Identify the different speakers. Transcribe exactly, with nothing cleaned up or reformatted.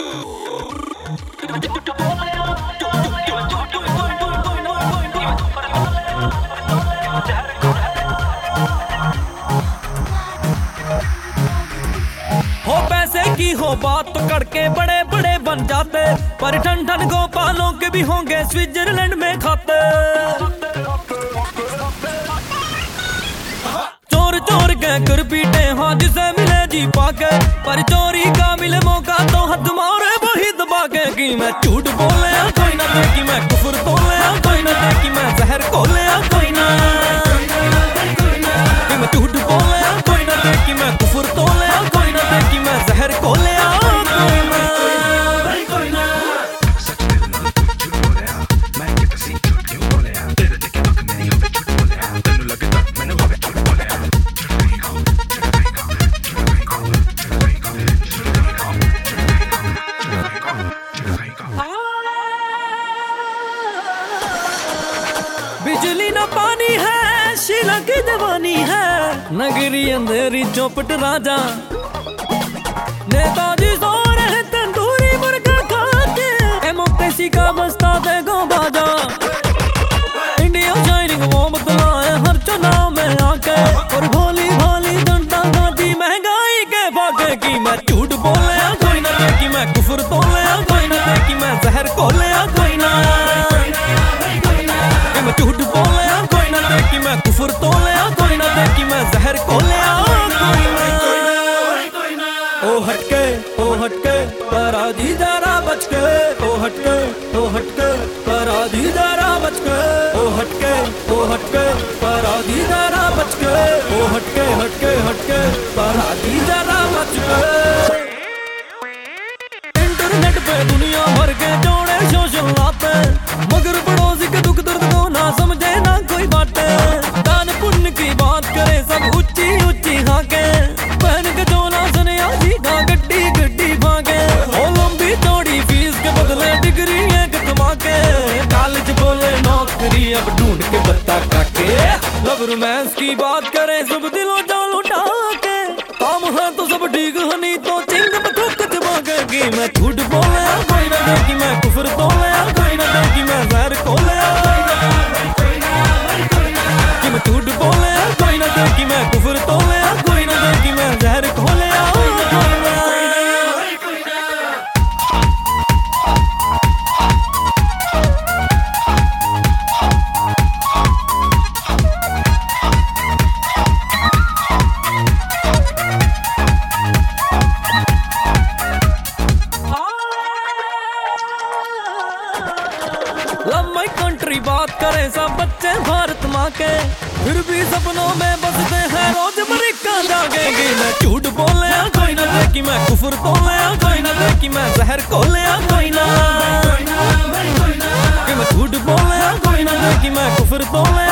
Speaker 1: हो पैसे की हो बात तो करके बड़े बड़े बन जाते, पर ठन ठन गोपालों के भी होंगे स्विट्जरलैंड में खाते। चोर चोर के कर पीटे हाँ जिसे मिले जी पाके, पर चोरी का मिले मौका तो हद मारे वही दबा के। कि मैं झूठ बोले कोई ना दे, कि मैं कुफर बोले कोई ना दे, कि मैं जहर खोले कोई ना, कि मैं झूठ बोले कोई ना दे, कि मैं कुफर तोले कोई ना दे, कि मैं जहर खोले कोई ना। बिजली न पानी है शीला की दीवानी है, नगरी अंधेरी चौपट राजा। नेताजी सो रहे तंदूरी मुर्गा खाते, डेमोक्रेसी का बस्ता दे गो बाजा। इंडिया शाइनिंग वो बदलाए हर चुनाव में आके, और भोली भोली जनता गाती महंगाई के भागे। कि मैं झूठ बोले कोई ना दे, कि मैं कुफर तोले कोई ना दे, कि मैं जहर खोले कोई ना, मैं झूठ बोले कोई ना दे, कि मैं कुफर तोले कोई ना दे, कि मैं जहर खोले कोई ना। ओ हटके ओ हटके पराधी जरा बच के, ओ हटके ओ हटके पराधी जरा बच के, ओ हटके ओ हटके पराधी जरा बच के, ओ हटके हटके हटके पराधी जरा बच के। इंटरनेट पे दुनिया भर के जोड़े सोशल लाते, मगर पड़ोसी के दुख दर्द को ना समझे ना कोई बातें। दान पुण्य की बात करे सब ऊंची ऊंची हाके, पहन के चोला सनिया जी का गड्डी गड्डी भागे। ओ लंबी चौड़ी फीस के बदले डिग्री एक कमा के, कॉलेज बोले नौकरी अब ढूंढ के बत्ता काटे। लव रोमांस की बात करे सब दिलों जान उठा के, काम है तो सब ठीक है नहीं तो चिंग में थूक चबा के। कि मैं झूठ बोले कोई ना दे, कि मैं कुफर तोले कोई ना दे, कि मैं जहर खोले, कि मैं झूठ बोले कोई ना दे, कि मैं कुफर तोले कोई ना दे, कि मैं जहर खोले कोई ना। लव माई कंट्री बात करें सब बच्चे भारत माँ के, फिर भी सपनों में बसते हैं रोज अमेरिका जागे। कि मैं झूठ बोले कोई ना दे, कि मैं कुफर तोले कोई ना दे, कि मैं जहर खोले कोई ना, कि मैं झूठ बोले कोई ना दे, कि मैं कुफर तोले